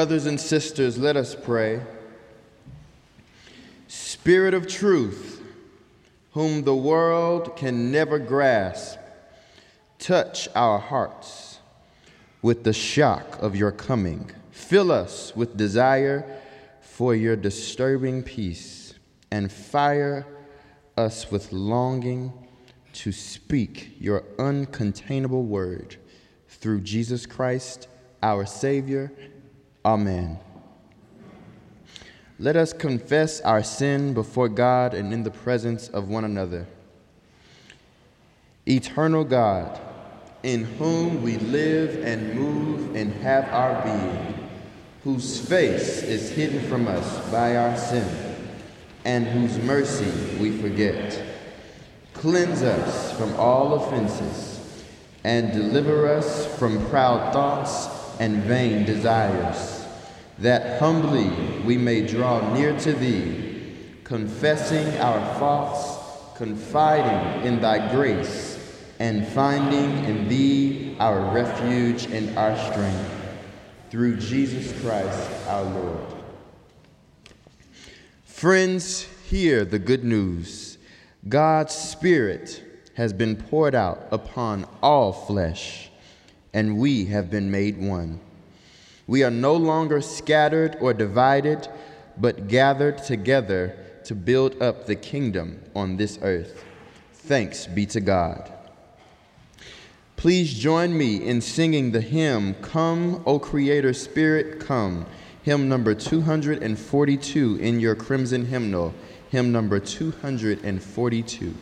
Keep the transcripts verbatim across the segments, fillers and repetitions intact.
brothers and sisters, let us pray. Spirit of truth, whom the world can never grasp, touch our hearts with the shock of your coming. Fill us with desire for your disturbing peace, and fire us with longing to speak your uncontainable word. Through Jesus Christ, our Savior. Amen. Let us confess our sin before God and in the presence of one another. Eternal God, in whom we live and move and have our being, whose face is hidden from us by our sin, and whose mercy we forget. Cleanse us from all offenses, and deliver us from proud thoughts and vain desires, that humbly we may draw near to thee, confessing our faults, confiding in thy grace, and finding in thee our refuge and our strength. Through Jesus Christ our Lord. Friends, hear the good news. God's Spirit has been poured out upon all flesh, and we have been made one. We are no longer scattered or divided, but gathered together to build up the kingdom on this earth. Thanks be to God. Please join me in singing the hymn, Come, O Creator Spirit, Come, hymn number two hundred forty-two in your crimson hymnal, hymn number two hundred forty-two.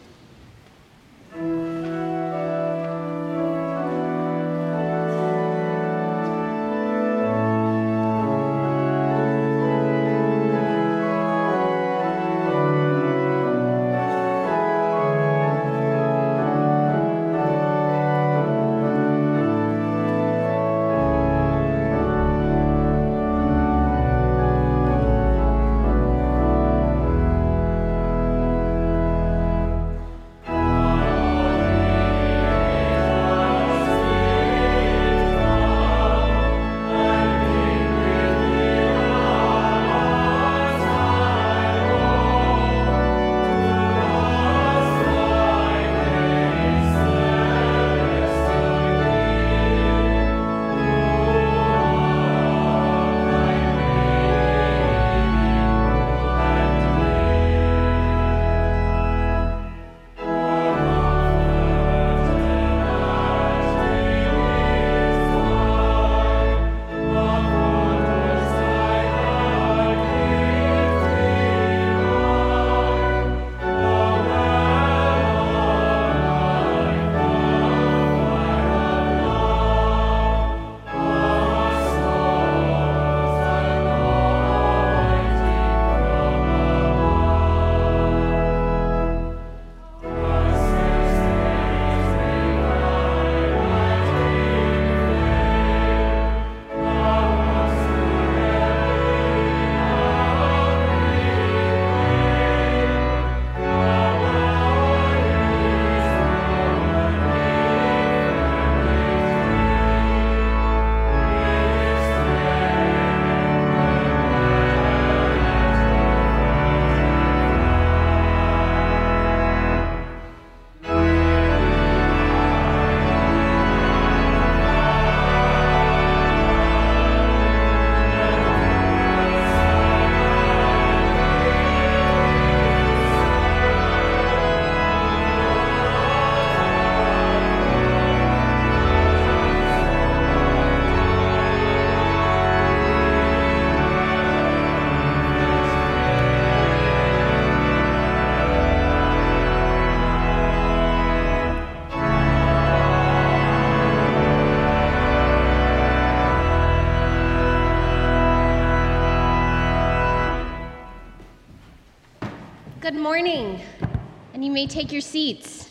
Good morning, and you may take your seats.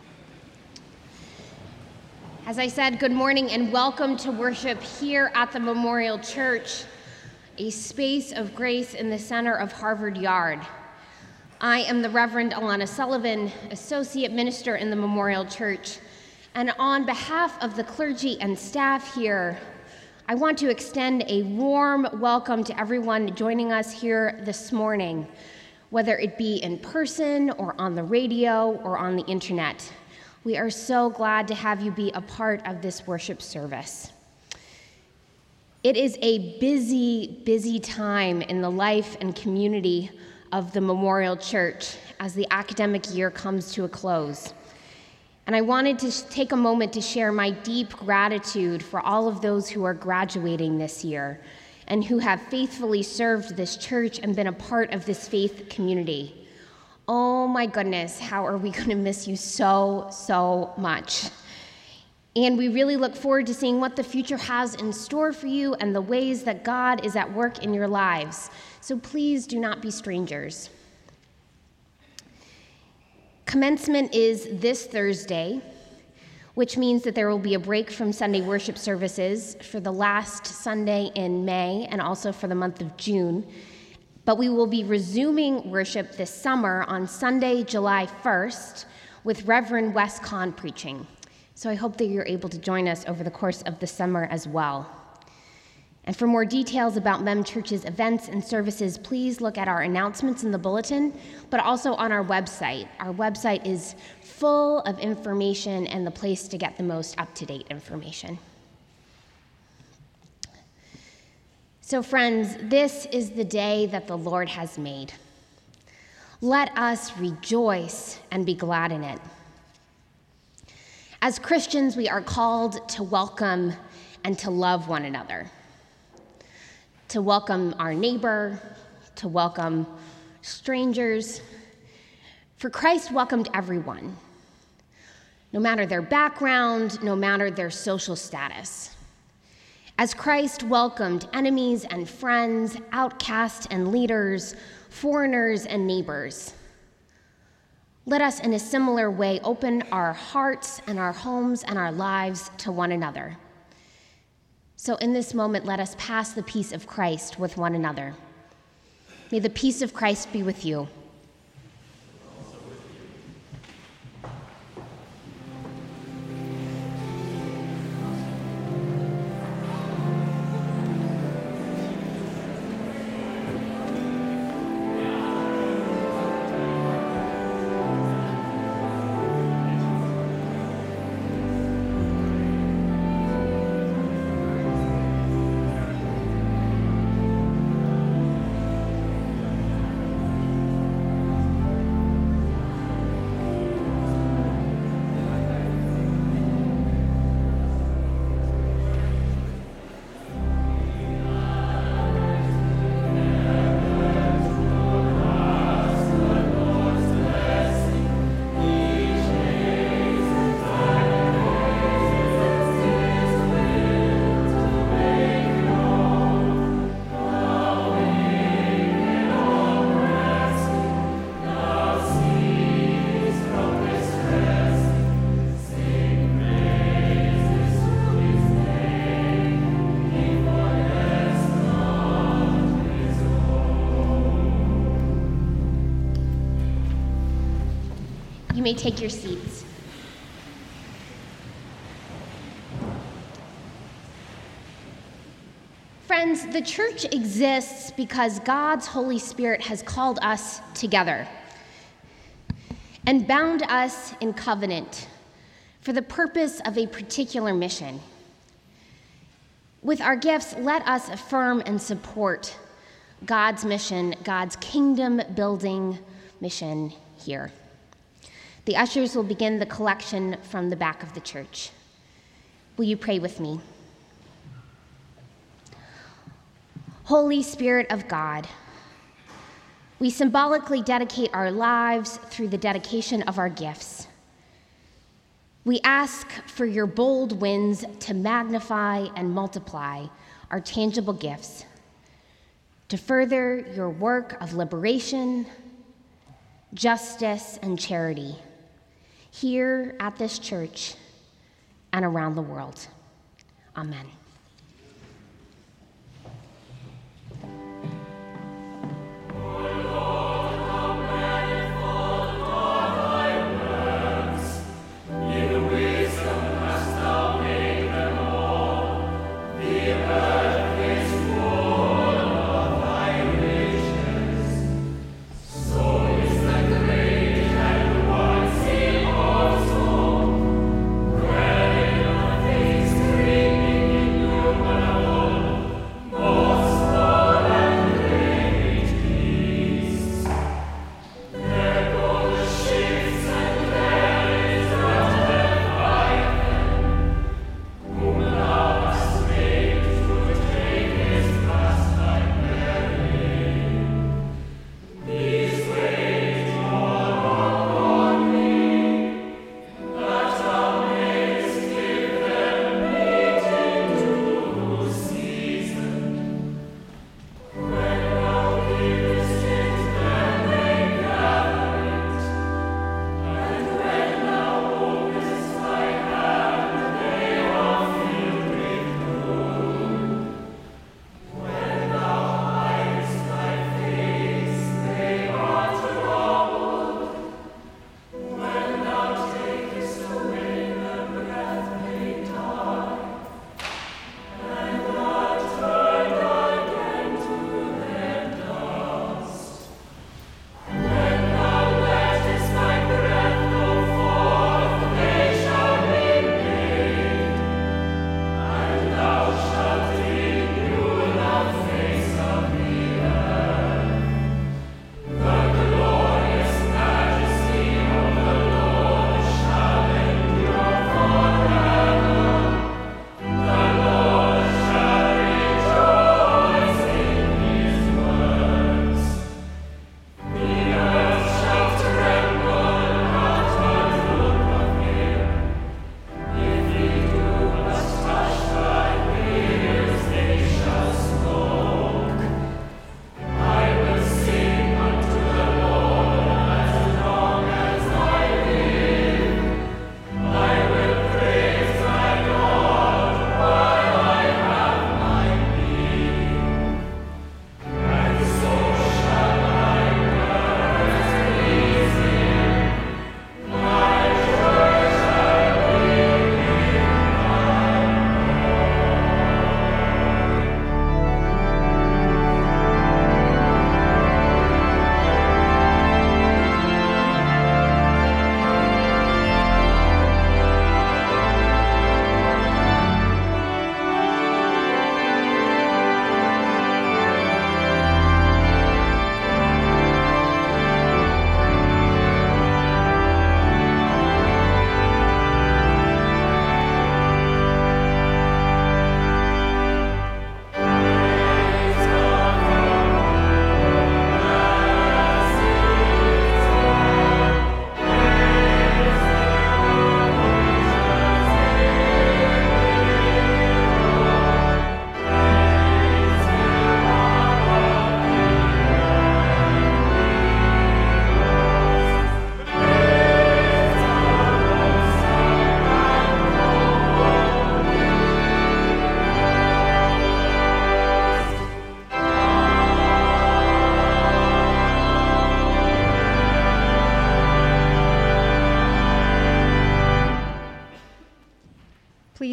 As I said, good morning and welcome to worship here at the Memorial Church, a space of grace in the center of Harvard Yard. I am the Reverend Alana Sullivan, Associate Minister in the Memorial Church, and on behalf of the clergy and staff here, I want to extend a warm welcome to everyone joining us here this morning, whether it be in person or on the radio or on the internet. We are so glad to have you be a part of this worship service. It is a busy, busy time in the life and community of the Memorial Church as the academic year comes to a close. And I wanted to take a moment to share my deep gratitude for all of those who are graduating this year and who have faithfully served this church and been a part of this faith community. Oh my goodness, how are we going to miss you so, so much? And we really look forward to seeing what the future has in store for you and the ways that God is at work in your lives. So please do not be strangers. Commencement is this Thursday, which means that there will be a break from Sunday worship services for the last Sunday in May and also for the month of June. But we will be resuming worship this summer on Sunday, July first, with Reverend Wes Kahn preaching. So I hope that you're able to join us over the course of the summer as well. And for more details about Mem Church's events and services, please look at our announcements in the bulletin, but also on our website. Our website is full of information and the place to get the most up-to-date information. So friends, this is the day that the Lord has made. Let us rejoice and be glad in it. As Christians, we are called to welcome and to love one another, to welcome our neighbor, to welcome strangers. For Christ welcomed everyone, no matter their background, no matter their social status. As Christ welcomed enemies and friends, outcasts and leaders, foreigners and neighbors, let us in a similar way open our hearts and our homes and our lives to one another. So in this moment, let us pass the peace of Christ with one another. May the peace of Christ be with you. You may take your seats. Friends, the church exists because God's Holy Spirit has called us together and bound us in covenant for the purpose of a particular mission. With our gifts, let us affirm and support God's mission, God's kingdom-building mission here. The ushers will begin the collection from the back of the church. Will you pray with me? Holy Spirit of God, we symbolically dedicate our lives through the dedication of our gifts. We ask for your bold winds to magnify and multiply our tangible gifts, to further your work of liberation, justice, and charity here at this church and around the world. Amen. Wisdom hast thou made them all, the earth.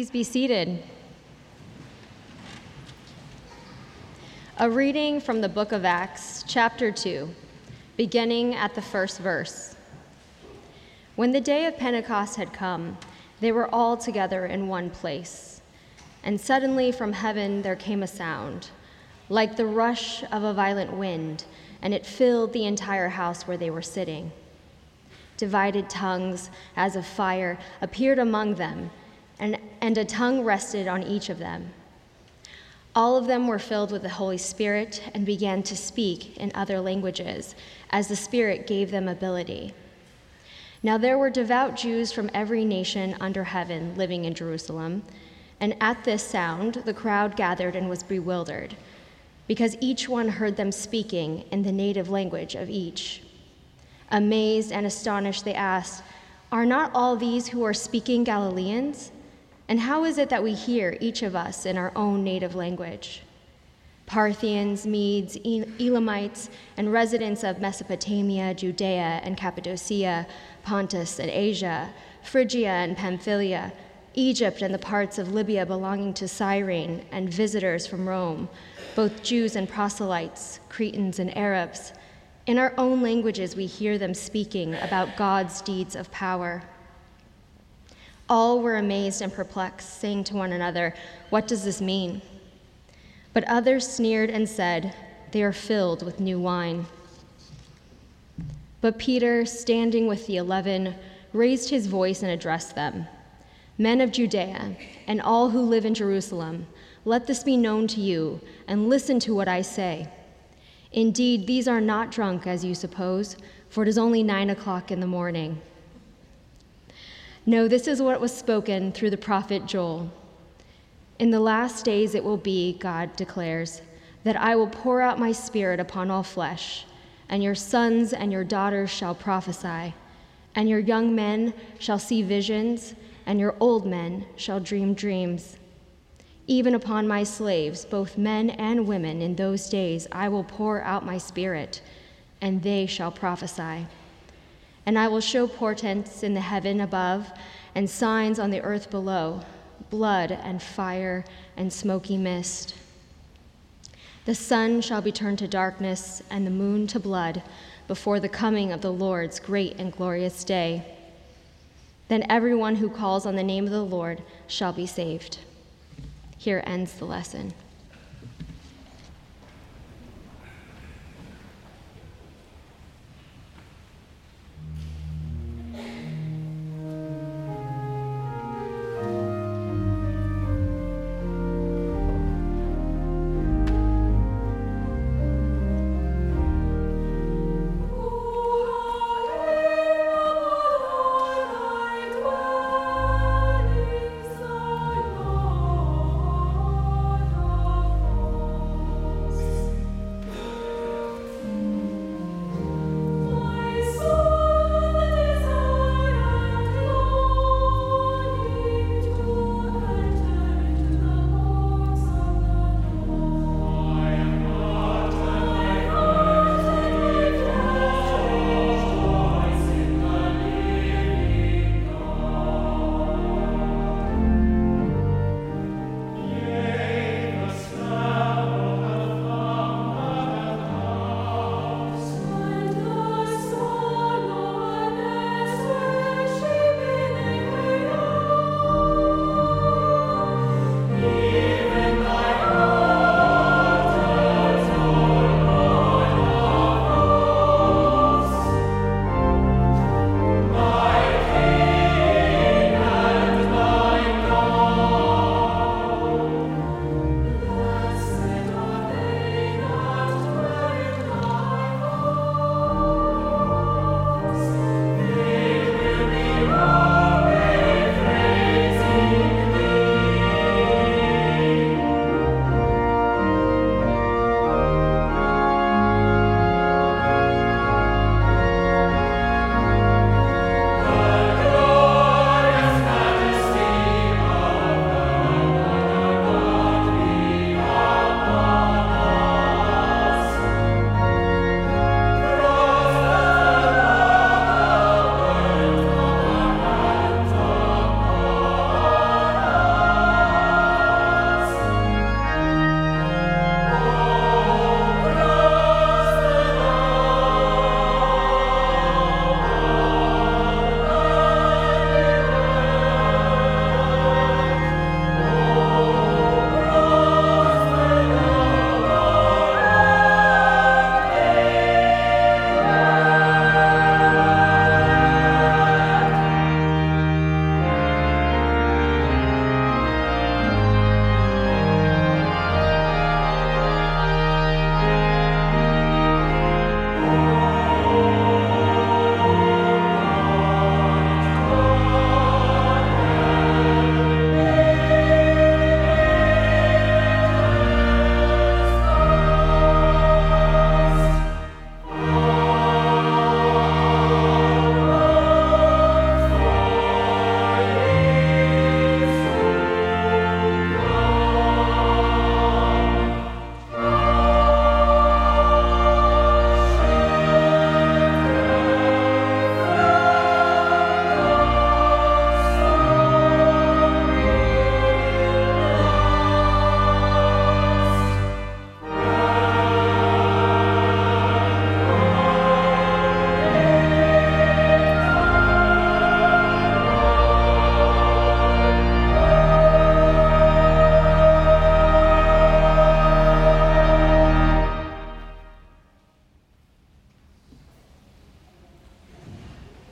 Please be seated. A reading from the book of Acts, chapter two, beginning at the first verse. When the day of Pentecost had come, they were all together in one place. And suddenly from heaven there came a sound, like the rush of a violent wind, and it filled the entire house where they were sitting. Divided tongues, as of fire, appeared among them, and, and a tongue rested on each of them. All of them were filled with the Holy Spirit and began to speak in other languages, as the Spirit gave them ability. Now there were devout Jews from every nation under heaven living in Jerusalem, and at this sound the crowd gathered and was bewildered, because each one heard them speaking in the native language of each. Amazed and astonished, they asked, "Are not all these who are speaking Galileans? And how is it that we hear, each of us, in our own native language?" Parthians, Medes, Elamites, and residents of Mesopotamia, Judea and Cappadocia, Pontus and Asia, Phrygia and Pamphylia, Egypt and the parts of Libya belonging to Cyrene, and visitors from Rome, both Jews and proselytes, Cretans and Arabs. In our own languages we hear them speaking about God's deeds of power. All were amazed and perplexed, saying to one another, "What does this mean?" But others sneered and said, "They are filled with new wine." But Peter, standing with the eleven, raised his voice and addressed them. "Men of Judea, and all who live in Jerusalem, let this be known to you, and listen to what I say. Indeed, these are not drunk, as you suppose, for it is only nine o'clock in the morning. No, this is what was spoken through the prophet Joel. In the last days it will be, God declares, that I will pour out my spirit upon all flesh, and your sons and your daughters shall prophesy, and your young men shall see visions, and your old men shall dream dreams. Even upon my slaves, both men and women, in those days I will pour out my spirit, and they shall prophesy. And I will show portents in the heaven above and signs on the earth below, blood and fire and smoky mist. The sun shall be turned to darkness and the moon to blood before the coming of the Lord's great and glorious day. Then everyone who calls on the name of the Lord shall be saved." Here ends the lesson.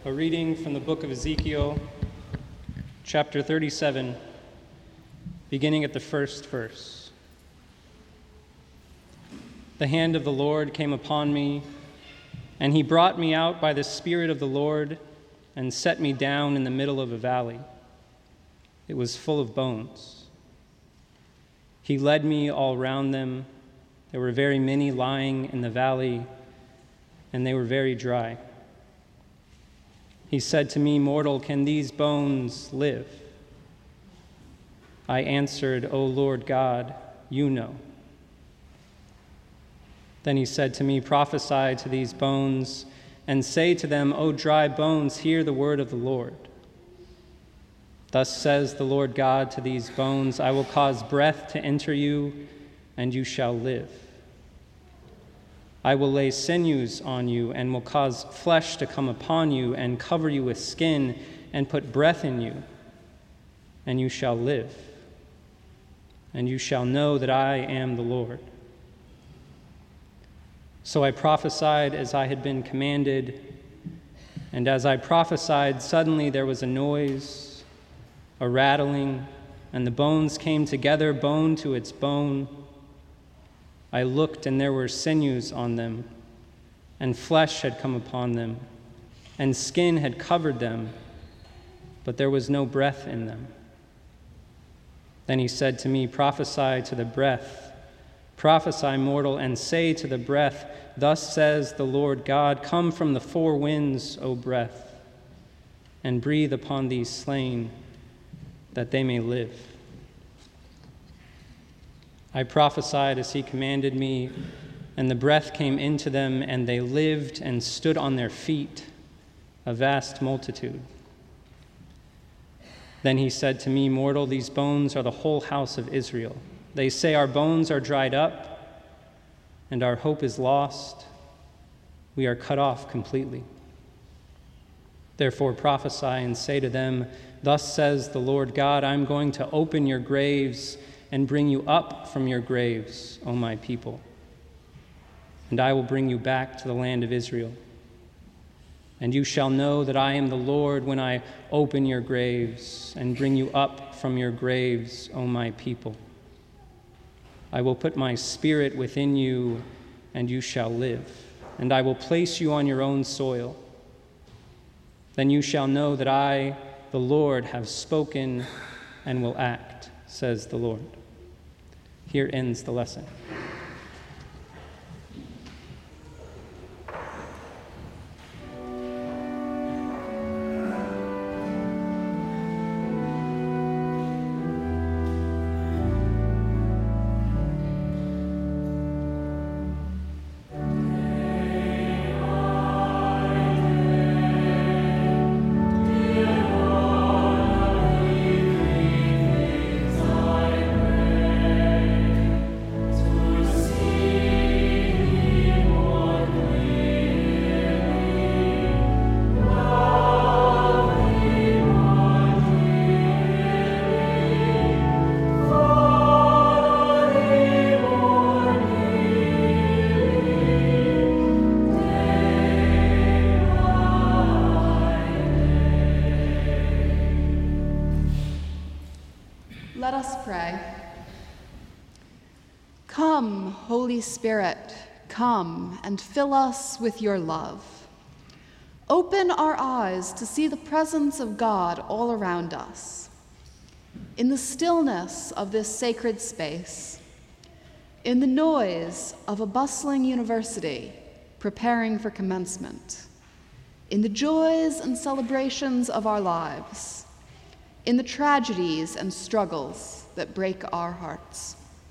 A reading from the book of Ezekiel, chapter thirty-seven, beginning at the first verse. The hand of the Lord came upon me, and he brought me out by the Spirit of the Lord and set me down in the middle of a valley. It was full of bones. He led me all round them. There were very many lying in the valley, and they were very dry. He said to me, "Mortal, can these bones live?" I answered, "O Lord God, you know." Then he said to me, "Prophesy to these bones and say to them, O dry bones, hear the word of the Lord. Thus says the Lord God to these bones, I will cause breath to enter you, and you shall live. I will lay sinews on you and will cause flesh to come upon you and cover you with skin and put breath in you, and you shall live. And you shall know that I am the Lord." So I prophesied as I had been commanded, and as I prophesied, suddenly there was a noise, a rattling, and the bones came together, bone to its bone. I looked, and there were sinews on them, and flesh had come upon them, and skin had covered them, but there was no breath in them. Then he said to me, "Prophesy to the breath. Prophesy, mortal, and say to the breath, Thus says the Lord God, Come from the four winds, O breath, and breathe upon these slain, that they may live." I prophesied as he commanded me, and the breath came into them, and they lived and stood on their feet, a vast multitude. Then he said to me, "Mortal, these bones are the whole house of Israel. They say, Our bones are dried up, and our hope is lost. We are cut off completely. Therefore prophesy and say to them, Thus says the Lord God, I'm going to open your graves and bring you up from your graves, O my people. And I will bring you back to the land of Israel. And you shall know that I am the Lord when I open your graves and bring you up from your graves, O my people. I will put my spirit within you, and you shall live, and I will place you on your own soil. Then you shall know that I, the Lord, have spoken and will act, says the Lord." Here ends the lesson. Let us pray. Come, Holy Spirit, come and fill us with your love. Open our eyes to see the presence of God all around us. In the stillness of this sacred space, in the noise of a bustling university preparing for commencement, in the joys and celebrations of our lives, in the tragedies and struggles that break our hearts.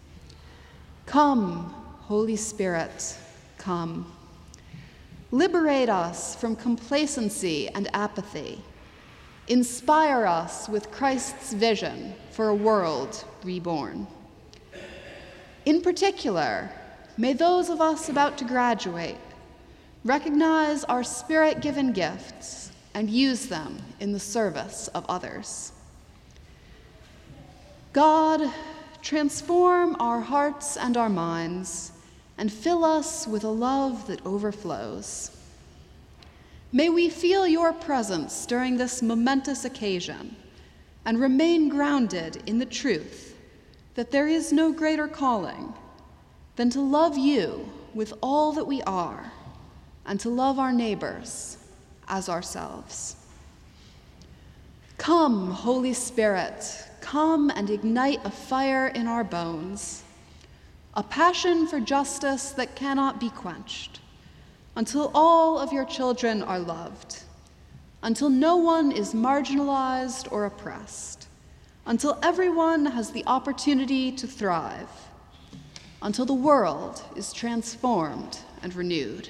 Come, Holy Spirit, come. Liberate us from complacency and apathy. Inspire us with Christ's vision for a world reborn. In particular, may those of us about to graduate recognize our Spirit-given gifts and use them in the service of others. God, transform our hearts and our minds and fill us with a love that overflows. May we feel your presence during this momentous occasion and remain grounded in the truth that there is no greater calling than to love you with all that we are and to love our neighbors as ourselves. Come, Holy Spirit, come and ignite a fire in our bones, a passion for justice that cannot be quenched, until all of your children are loved, until no one is marginalized or oppressed, until everyone has the opportunity to thrive, until the world is transformed and renewed.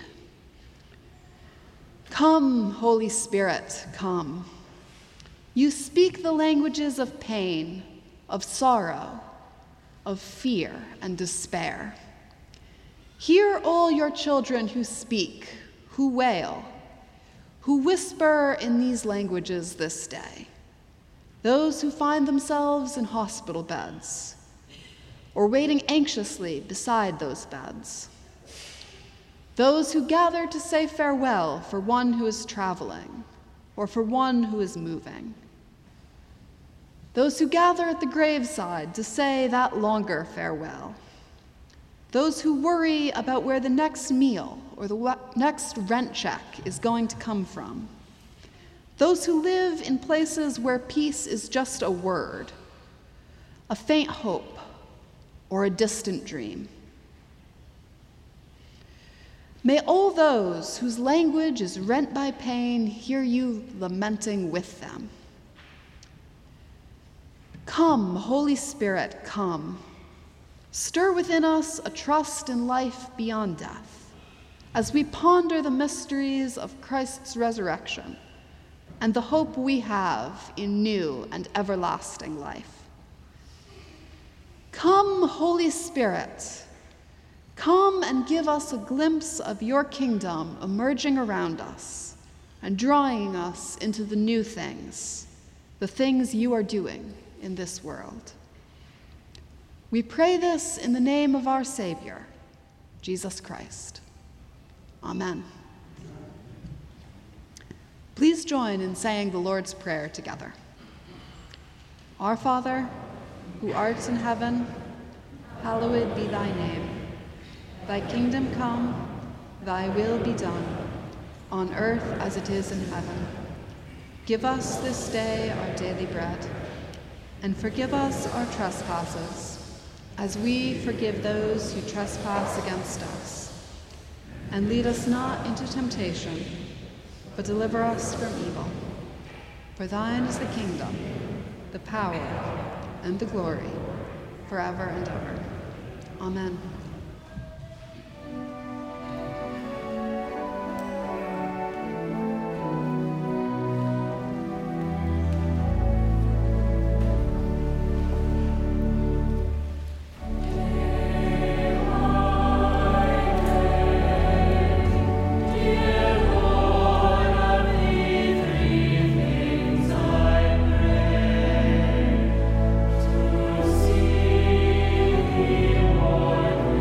Come, Holy Spirit, come. You speak the languages of pain, of sorrow, of fear and despair. Hear all your children who speak, who wail, who whisper in these languages this day. Those who find themselves in hospital beds or waiting anxiously beside those beds. Those who gather to say farewell for one who is traveling or for one who is moving. Those who gather at the graveside to say that longer farewell. Those who worry about where the next meal or the next rent check is going to come from. Those who live in places where peace is just a word, a faint hope, or a distant dream. May all those whose language is rent by pain hear you lamenting with them. Come, Holy Spirit, come. Stir within us a trust in life beyond death as we ponder the mysteries of Christ's resurrection and the hope we have in new and everlasting life. Come, Holy Spirit, come and give us a glimpse of your kingdom emerging around us and drawing us into the new things, the things you are doing in this world. We pray this in the name of our Savior, Jesus Christ. Amen. Please join in saying the Lord's Prayer together. Our Father, who art in heaven, hallowed be thy name. Thy kingdom come, thy will be done, on earth as it is in heaven. Give us this day our daily bread, and forgive us our trespasses, as we forgive those who trespass against us. And lead us not into temptation, but deliver us from evil. For thine is the kingdom, the power, and the glory, forever and ever. Amen. See thee, Lord.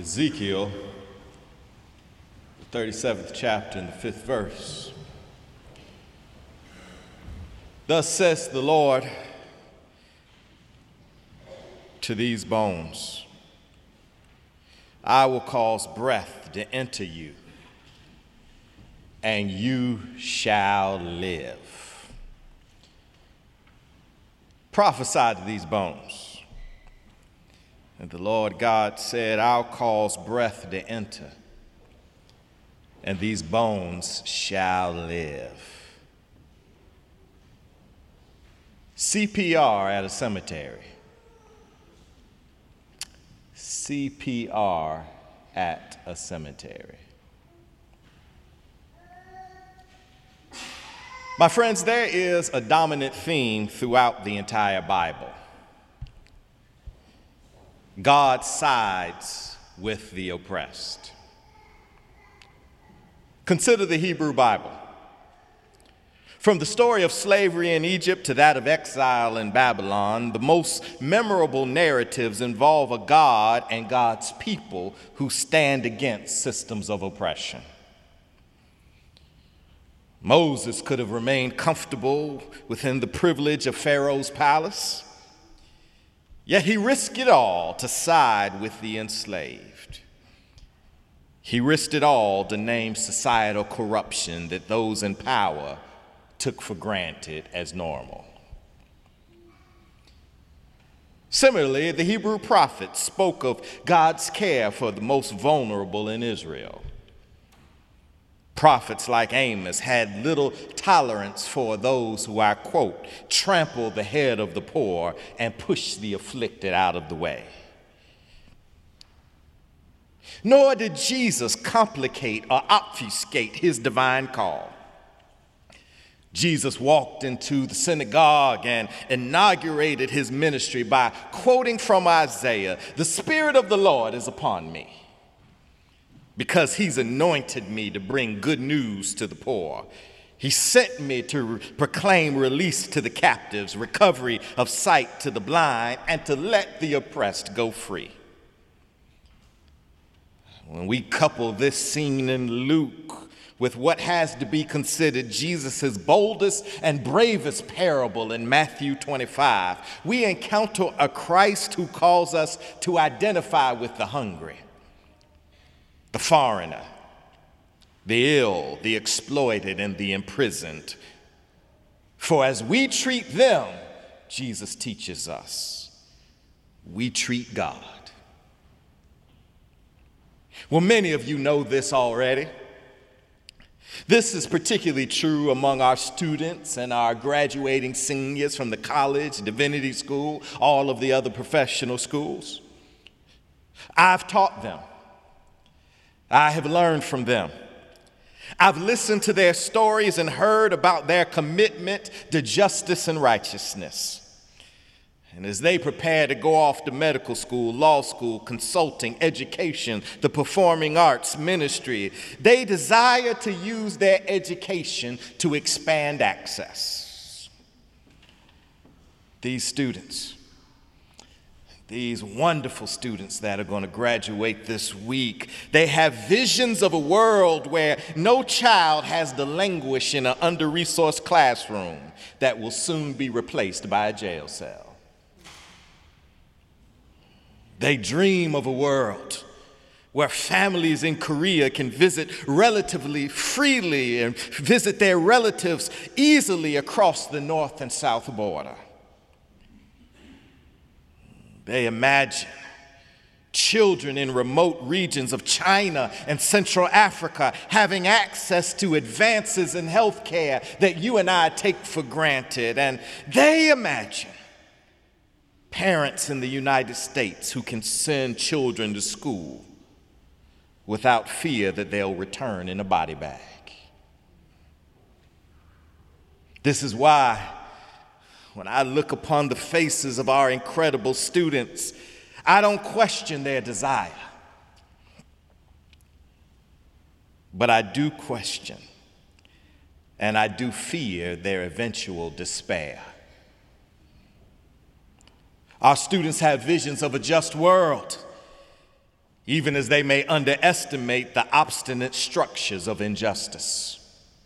Ezekiel, the thirty-seventh chapter and the fifth verse. Thus says the Lord to these bones, I will cause breath to enter you, and you shall live. Prophesy to these bones. And the Lord God said, I'll cause breath to enter, and these bones shall live. C P R at a cemetery. C P R at a cemetery. My friends, there is a dominant theme throughout the entire Bible. God sides with the oppressed. Consider the Hebrew Bible. From the story of slavery in Egypt to that of exile in Babylon, the most memorable narratives involve a God and God's people who stand against systems of oppression. Moses could have remained comfortable within the privilege of Pharaoh's palace, yet he risked it all to side with the enslaved. He risked it all to name societal corruption that those in power took for granted as normal. Similarly, the Hebrew prophets spoke of God's care for the most vulnerable in Israel. Prophets like Amos had little tolerance for those who, I quote, trample the head of the poor and push the afflicted out of the way. Nor did Jesus complicate or obfuscate his divine call. Jesus walked into the synagogue and inaugurated his ministry by quoting from Isaiah, "The Spirit of the Lord is upon me, because he's anointed me to bring good news to the poor. He sent me to re- proclaim release to the captives, recovery of sight to the blind, and to let the oppressed go free." When we couple this scene in Luke with what has to be considered Jesus' boldest and bravest parable in Matthew twenty-five, we encounter a Christ who calls us to identify with the hungry, the foreigner, the ill, the exploited, and the imprisoned. For as we treat them, Jesus teaches us, we treat God. Well, many of you know this already. This is particularly true among our students and our graduating seniors from the college, divinity school, all of the other professional schools. I've taught them. I have learned from them. I've listened to their stories and heard about their commitment to justice and righteousness. And as they prepare to go off to medical school, law school, consulting, education, the performing arts, ministry, they desire to use their education to expand access. These students, these wonderful students that are going to graduate this week, they have visions of a world where no child has to languish in an under-resourced classroom that will soon be replaced by a jail cell. They dream of a world where families in Korea can visit relatively freely and visit their relatives easily across the north and south border. They imagine children in remote regions of China and Central Africa having access to advances in healthcare that you and I take for granted. And they imagine parents in the United States who can send children to school without fear that they'll return in a body bag. This is why, when I look upon the faces of our incredible students, I don't question their desire, but I do question and I do fear their eventual despair. Our students have visions of a just world even as they may underestimate the obstinate structures of injustice.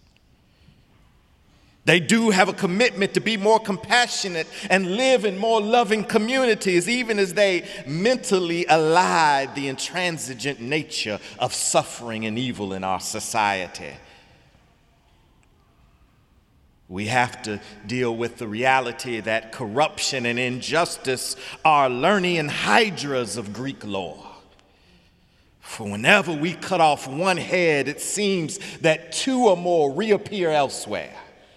They do have a commitment to be more compassionate and live in more loving communities, even as they mentally elide the intransigent nature of suffering and evil in our society. We have to deal with the reality that corruption and injustice are Lernaean hydras of Greek law. For whenever we cut off one head, it seems that two or more reappear elsewhere.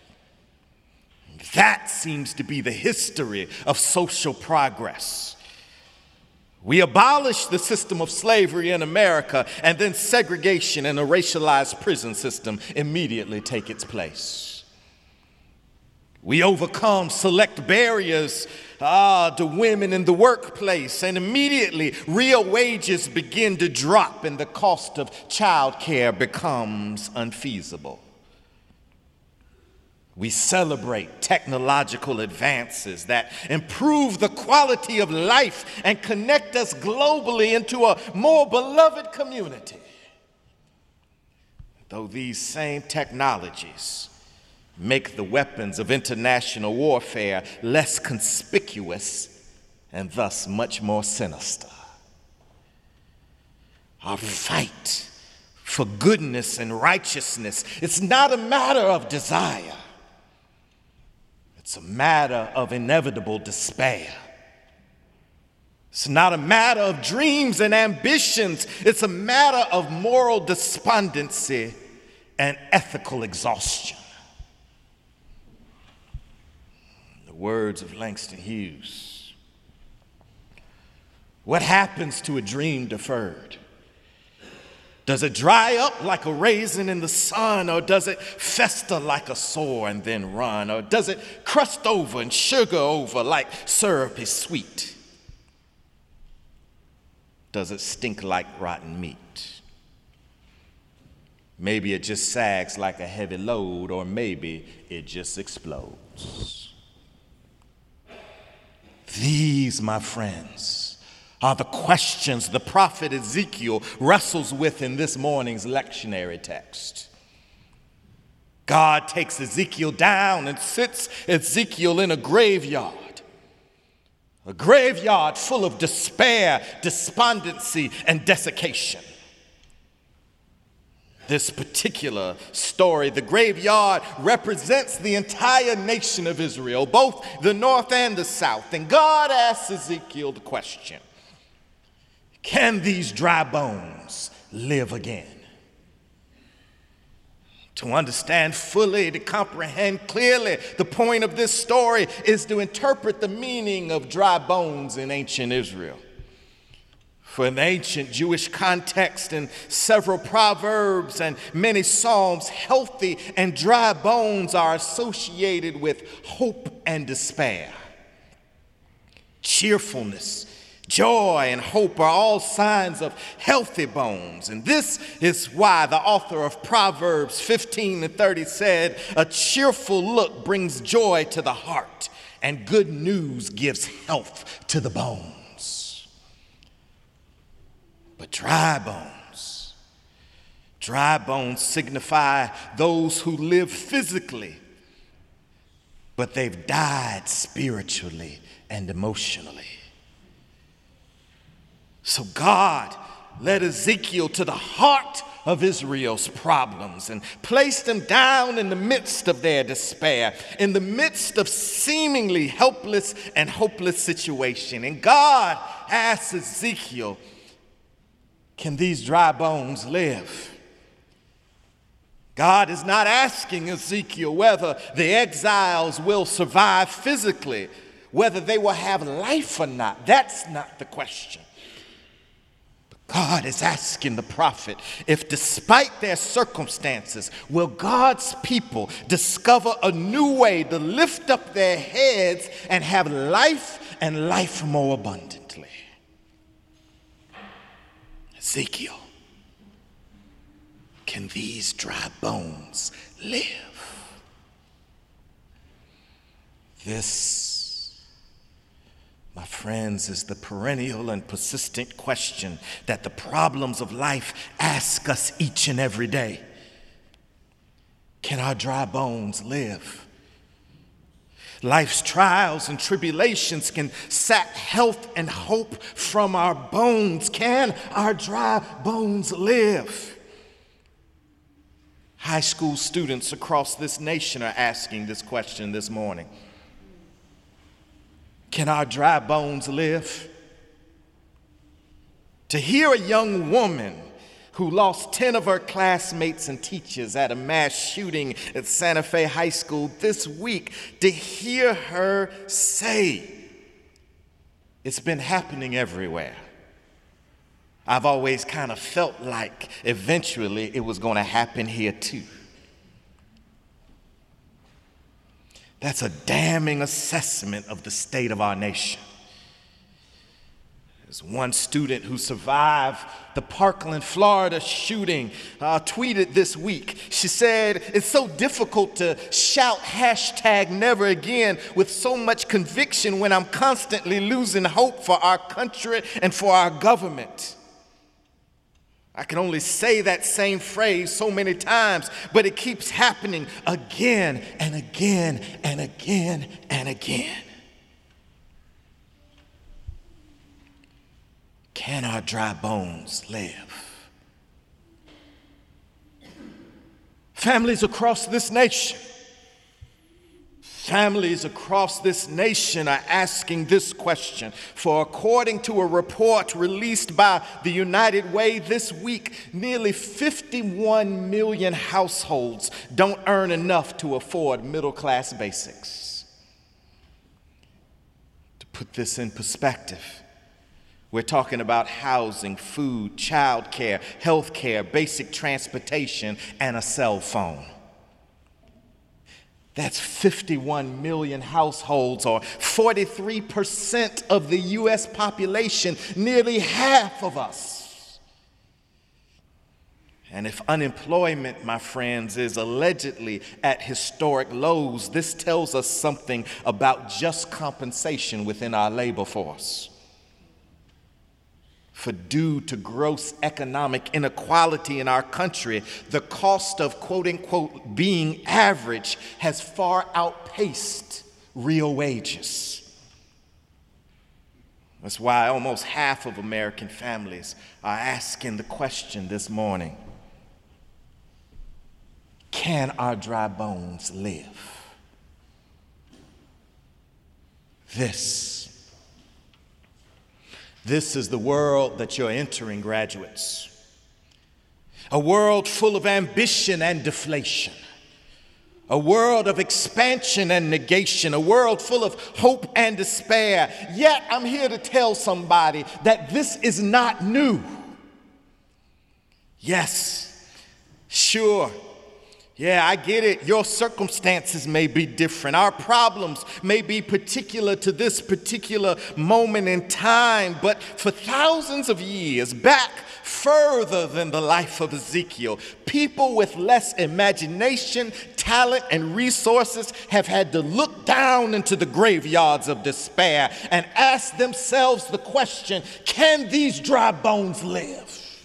That seems to be the history of social progress. We abolish the system of slavery in America, and then segregation and a racialized prison system immediately take its place. We overcome select barriers ah, to women in the workplace, and immediately real wages begin to drop and the cost of childcare becomes unfeasible. We celebrate technological advances that improve the quality of life and connect us globally into a more beloved community. Though these same technologies make the weapons of international warfare less conspicuous and thus much more sinister. Our fight for goodness and righteousness, it's not a matter of desire. It's a matter of inevitable despair. It's not a matter of dreams and ambitions. It's a matter of moral despondency and ethical exhaustion. The words of Langston Hughes. What happens to a dream deferred? Does it dry up like a raisin in the sun, or does it fester like a sore and then run, or does it crust over and sugar over like syrup is sweet? Does it stink like rotten meat? Maybe it just sags like a heavy load, or maybe it just explodes. These, my friends, are the questions the prophet Ezekiel wrestles with in this morning's lectionary text. God takes Ezekiel down and sits Ezekiel in a graveyard, a graveyard full of despair, despondency, and desiccation. This particular story, the graveyard, represents the entire nation of Israel, both the north and the south. And God asks Ezekiel the question, can these dry bones live again? To understand fully, to comprehend clearly the point of this story is to interpret the meaning of dry bones in ancient Israel. For in the ancient Jewish context, in several proverbs and many psalms, healthy and dry bones are associated with hope and despair. Cheerfulness, joy, and hope are all signs of healthy bones. And this is why the author of Proverbs fifteen and thirty said, a cheerful look brings joy to the heart, and good news gives health to the bones. But dry bones, dry bones signify those who live physically, but they've died spiritually and emotionally. So God led Ezekiel to the heart of Israel's problems and placed them down in the midst of their despair, in the midst of seemingly helpless and hopeless situation. And God asked Ezekiel, can these dry bones live? God is not asking Ezekiel whether the exiles will survive physically, whether they will have life or not. That's not the question. God is asking the prophet if, despite their circumstances, will God's people discover a new way to lift up their heads and have life and life more abundantly. Ezekiel, can these dry bones live? This, my friend, friends, is the perennial and persistent question that the problems of life ask us each and every day. Can our dry bones live? Life's trials and tribulations can sap health and hope from our bones. Can our dry bones live? High school students across this nation are asking this question this morning. Can our dry bones live? To hear a young woman who lost ten of her classmates and teachers at a mass shooting at Santa Fe High School this week, to hear her say, it's been happening everywhere. I've always kind of felt like eventually it was going to happen here too. That's a damning assessment of the state of our nation. There's one student who survived the Parkland, Florida shooting uh, tweeted this week. She said, it's so difficult to shout hashtag never again with so much conviction when I'm constantly losing hope for our country and for our government. I can only say that same phrase so many times, but it keeps happening again and again and again and again. Can our dry bones live? Families across this nation, families across this nation are asking this question. For according to a report released by the United Way this week, nearly fifty-one million households don't earn enough to afford middle-class basics. To put this in perspective, we're talking about housing, food, child care, health care, basic transportation, and a cell phone. That's fifty-one million households, or forty-three percent of the U S population, nearly half of us. And if unemployment, my friends, is allegedly at historic lows, this tells us something about just compensation within our labor force. For due to gross economic inequality in our country, the cost of quote-unquote being average has far outpaced real wages. That's why almost half of American families are asking the question this morning, can our dry bones live? This This is the world that you're entering, graduates. A world full of ambition and deflation. A world of expansion and negation. A world full of hope and despair. Yet I'm here to tell somebody that this is not new. Yes, sure. Yeah, I get it. Your circumstances may be different. Our problems may be particular to this particular moment in time, but for thousands of years, back further than the life of Ezekiel, people with less imagination, talent, and resources have had to look down into the graveyards of despair and ask themselves the question, can these dry bones live?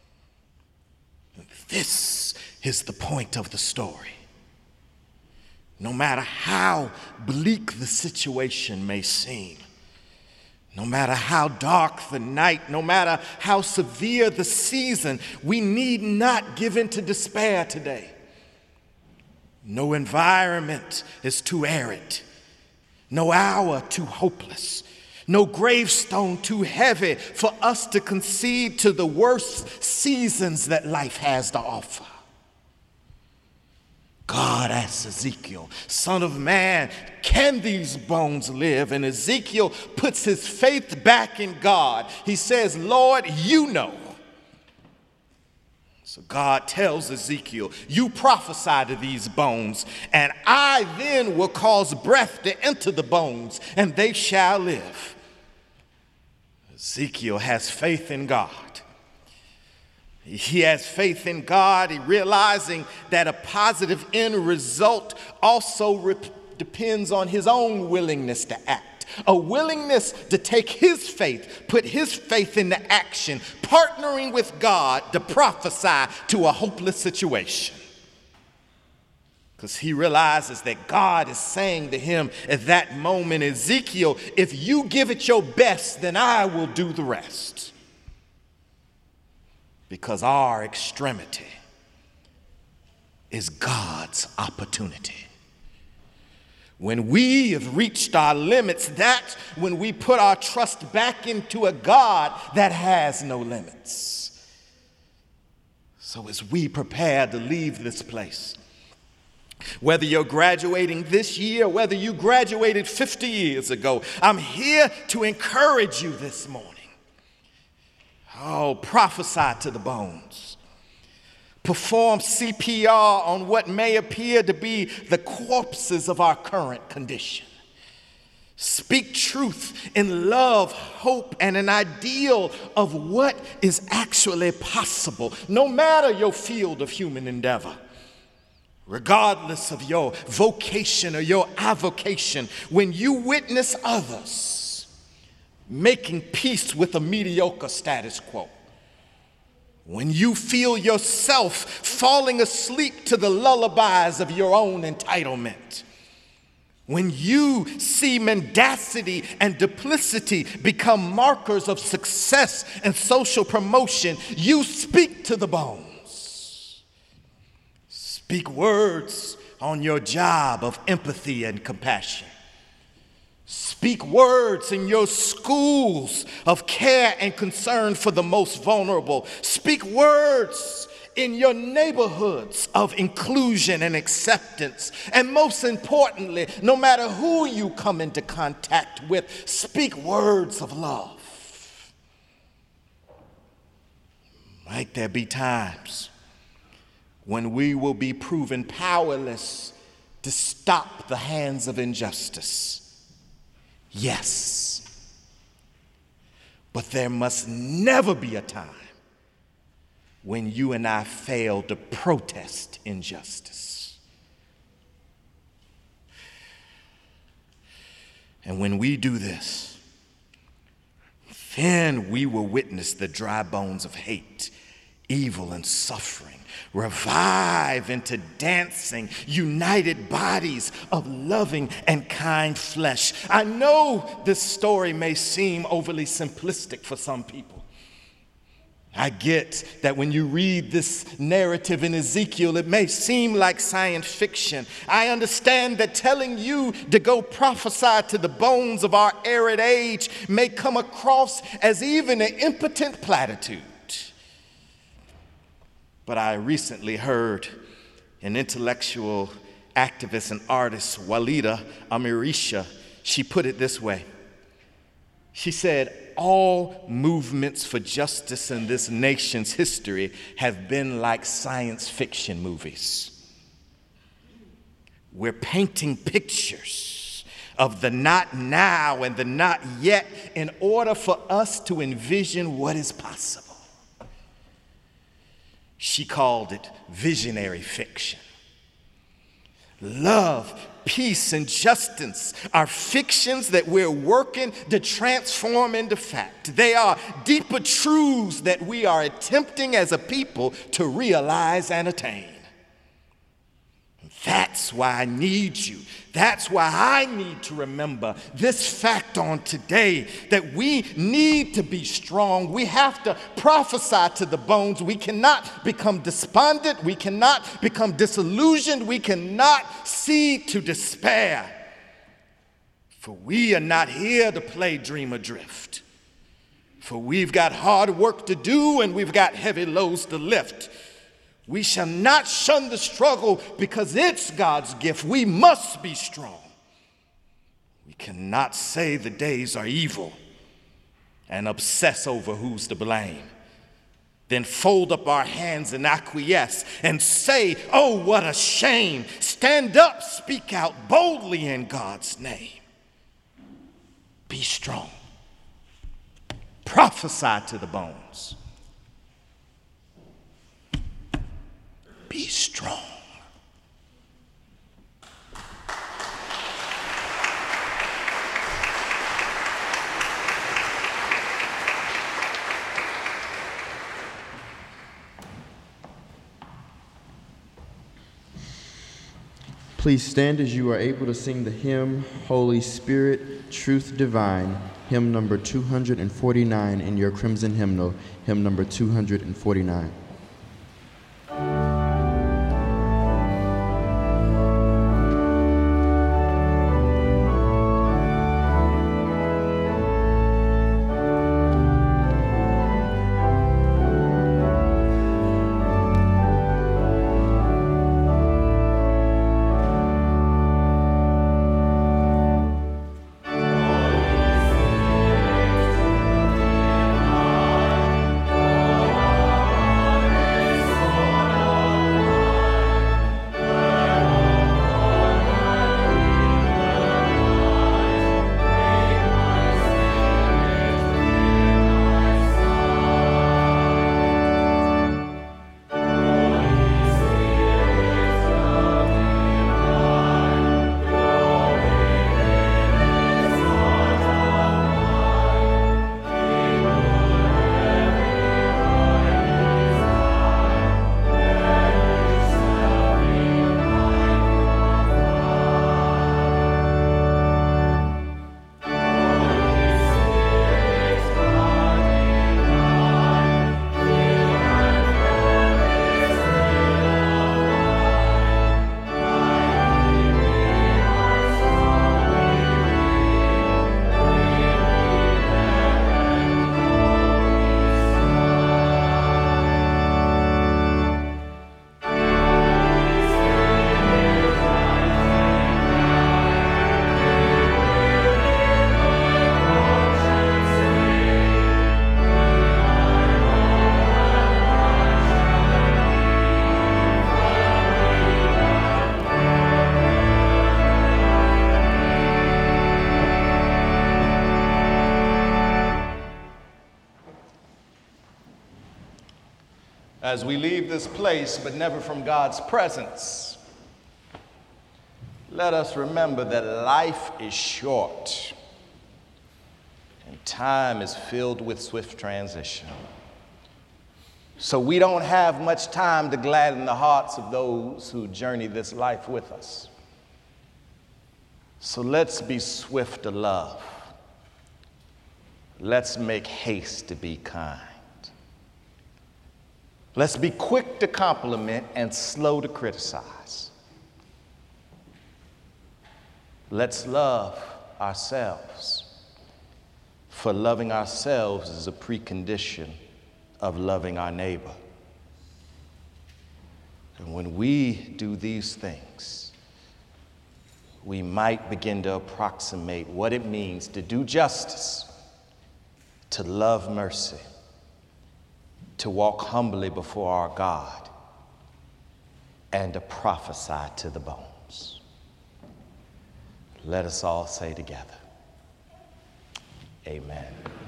This is the point of the story. No matter how bleak the situation may seem, no matter how dark the night, no matter how severe the season, we need not give in to despair today. No environment is too arid, no hour too hopeless, no gravestone too heavy for us to concede to the worst seasons that life has to offer. God asks Ezekiel, son of man, can these bones live? And Ezekiel puts his faith back in God. He says, Lord, you know. So God tells Ezekiel, you prophesy to these bones, and I then will cause breath to enter the bones, and they shall live. Ezekiel has faith in God. He has faith in God, he realizing that a positive end result also re- depends on his own willingness to act. a willingness to take his faith, put his faith into action, partnering with God to prophesy to a hopeless situation. Because he realizes that God is saying to him at that moment, Ezekiel, if you give it your best, then I will do the rest. Because our extremity is God's opportunity. When we have reached our limits, that's when we put our trust back into a God that has no limits. So as we prepare to leave this place, whether you're graduating this year, whether you graduated fifty years ago, I'm here to encourage you this morning. Oh, prophesy to the bones. Perform C P R on what may appear to be the corpses of our current condition. Speak truth in love, hope, and an ideal of what is actually possible, no matter your field of human endeavor. Regardless of your vocation or your avocation, when you witness others making peace with a mediocre status quo, when you feel yourself falling asleep to the lullabies of your own entitlement, when you see mendacity and duplicity become markers of success and social promotion, you speak to the bones. Speak words on your job of empathy and compassion. Speak words in your schools of care and concern for the most vulnerable. Speak words in your neighborhoods of inclusion and acceptance. And most importantly, no matter who you come into contact with, speak words of love. Might there be times when we will be proven powerless to stop the hands of injustice? Yes. But there must never be a time when you and I fail to protest injustice. And when we do this, then we will witness the dry bones of hate, evil, and suffering revive into dancing, united bodies of loving and kind flesh. I know this story may seem overly simplistic for some people. I get that when you read this narrative in Ezekiel, it may seem like science fiction. I understand that telling you to go prophesy to the bones of our arid age may come across as even an impotent platitude. But I recently heard an intellectual activist and artist, Walida Amirisha, she put it this way. She said, all movements for justice in this nation's history have been like science fiction movies. We're painting pictures of the not now and the not yet in order for us to envision what is possible. She called it visionary fiction. Love, peace, and justice are fictions that we're working to transform into fact. They are deeper truths that we are attempting as a people to realize and attain. That's why I need you. That's why I need to remember this fact on today, that we need to be strong. We have to prophesy to the bones. We cannot become despondent. We cannot become disillusioned. We cannot see to despair. For we are not here to play dream adrift. For we've got hard work to do and we've got heavy loads to lift. We shall not shun the struggle because it's God's gift. We must be strong. We cannot say the days are evil and obsess over who's to blame. Then fold up our hands and acquiesce and say, oh, what a shame. Stand up, speak out boldly in God's name. Be strong. Prophesy to the bones. Be strong. Please stand as you are able to sing the hymn, Holy Spirit, Truth Divine, hymn number two hundred forty-nine in your crimson hymnal, hymn number two hundred forty-nine. As we leave this place, but never from God's presence, let us remember that life is short and time is filled with swift transition. So we don't have much time to gladden the hearts of those who journey this life with us. So let's be swift to love. Let's make haste to be kind. Let's be quick to compliment and slow to criticize. Let's love ourselves, for loving ourselves is a precondition of loving our neighbor. And when we do these things, we might begin to approximate what it means to do justice, to love mercy, to walk humbly before our God, and to prophesy to the bones. Let us all say together, amen.